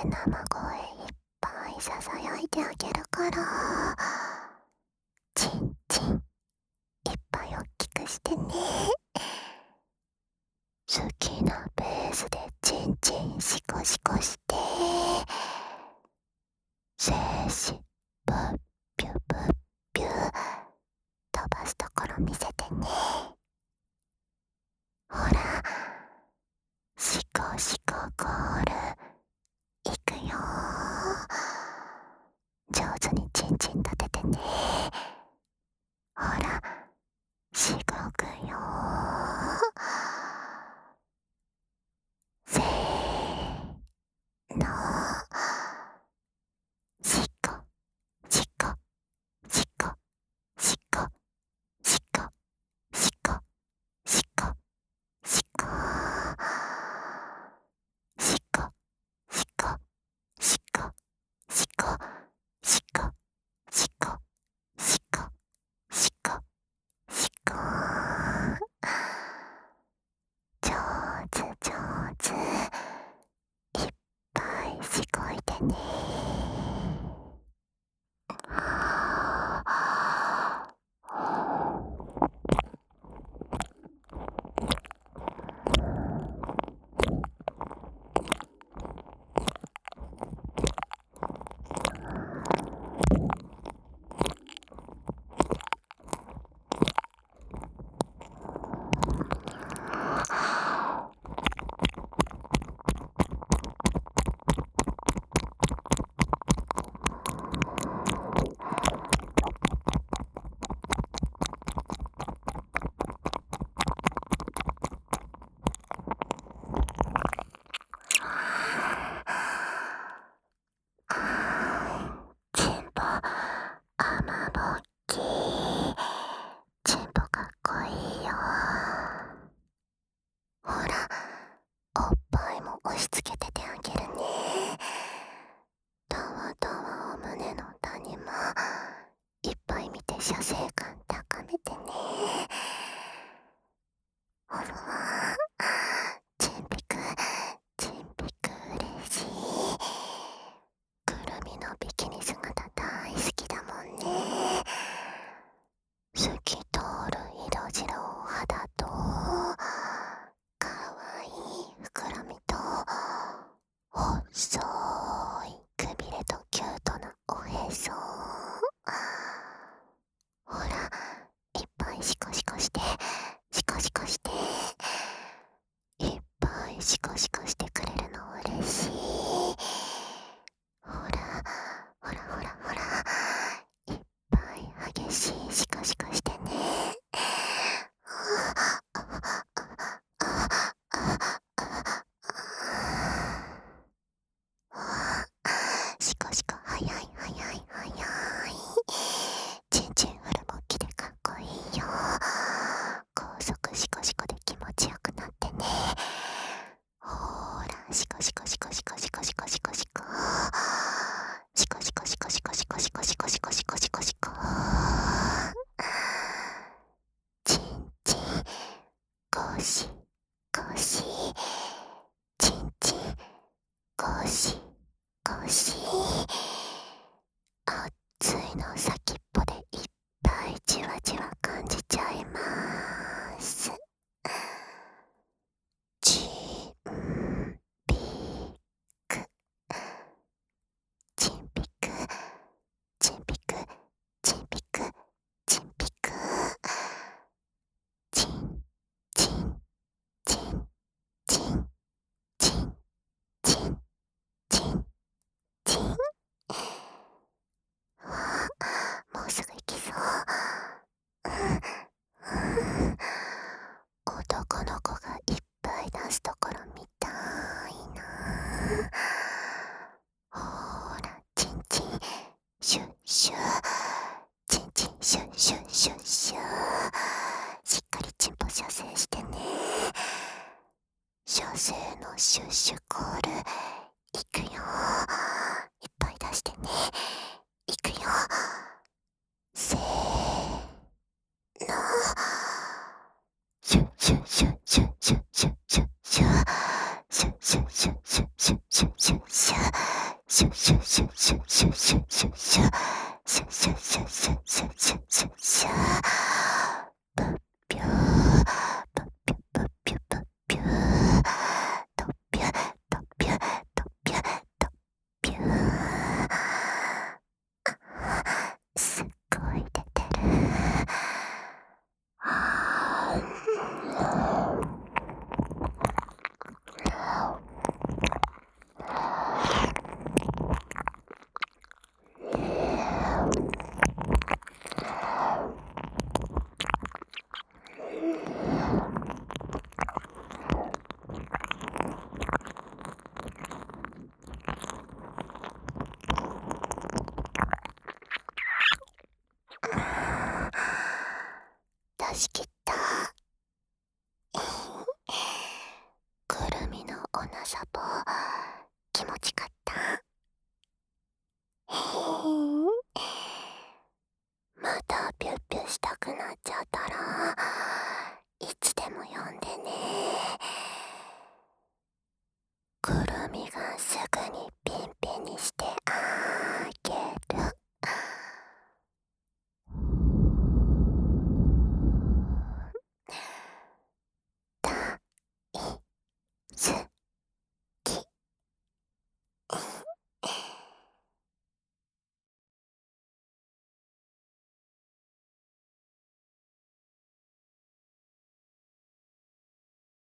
生声いっぱいささやいてあげるから、チンチンいっぱいおっきくしてね。好きなペースでチンチンシコシコして、精子プッピュプッピュ飛ばすところ見せてね。ほら、シコシコゴールいくよ。上手にチンチン立ててね。ほら、しごくよ。せーの、しこしこしこしこしこしこしこしこしこしこしこしこしこしこしこしこしこ、上手上手、いっぱいしこいてね。チンポ、あまぼっき、チンポかっこいいよ。ほら、おっぱいも押し付けててあげるね。たわたわお胸の谷間いっぱい見て射精感高めてね。ほら、チンピクチンピク嬉しい。くるみのビキニ姿大好きだもんね。透き通る色白お肌と、かわいい膨らみと、細いくびれとキュートなおへそ。ほら、いっぱいシコシコしてシコシコして、いっぱいシコシコしてくれるの嬉しい。ほらほらほらほら、いっぱい激しいシコシコしてね。シコシコ早い早い早い。チンチンフルボッキでかっこいいよ。高速シコシコで気持ちよくなってね。ほーら、シコシコシコシコシコシコシコシコシコシコシコシコシコシコシコシコシコシコシコ、チンチンゴシゴシ、チンチンゴシゴシ、熱いの先っぽでいっぱいじわじわ感じちゃいます。チンピクチンピクチンピクチンピクチンピク、チンチンチンチンチンチンチンチンシュシュシュシュシュシュシュシュシュシュシュシュシュシュブッ